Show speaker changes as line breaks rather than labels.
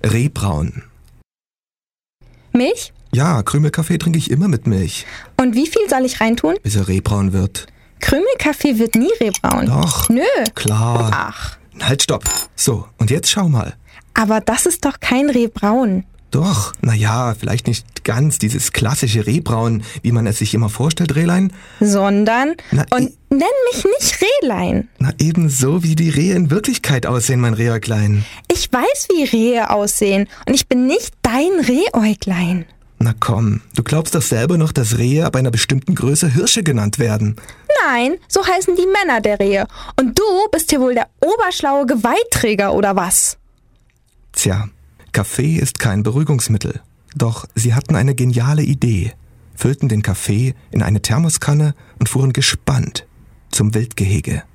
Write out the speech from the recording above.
Rehbraun.
Milch?
Ja, Krümelkaffee trinke ich immer mit Milch,
Und wie viel soll ich reintun?
bis er rehbraun wird.
Krümelkaffee wird nie rehbraun.
Doch.
Nö.
Klar.
Ach,
Halt, stopp. So, und jetzt schau mal.
aber das ist doch kein Rehbraun.
Doch, naja, vielleicht nicht ganz dieses klassische Rehbraun, wie man es sich immer vorstellt, Rehlein.
Sondern,
Na,
und nenn mich nicht Rehlein.
Na, ebenso wie die Rehe in Wirklichkeit aussehen, mein Rehäuglein.
Ich weiß, wie Rehe aussehen und ich bin nicht dein Rehäuglein.
Na komm, du glaubst doch selber noch, dass Rehe ab einer bestimmten Größe Hirsche genannt werden.
Nein, so heißen die Männer der Rehe. Und du bist hier wohl der oberschlaue Geweihträger oder was?
Tja, Kaffee ist kein Beruhigungsmittel. Doch sie hatten eine geniale Idee, füllten den Kaffee in eine Thermoskanne und fuhren gespannt zum Wildgehege.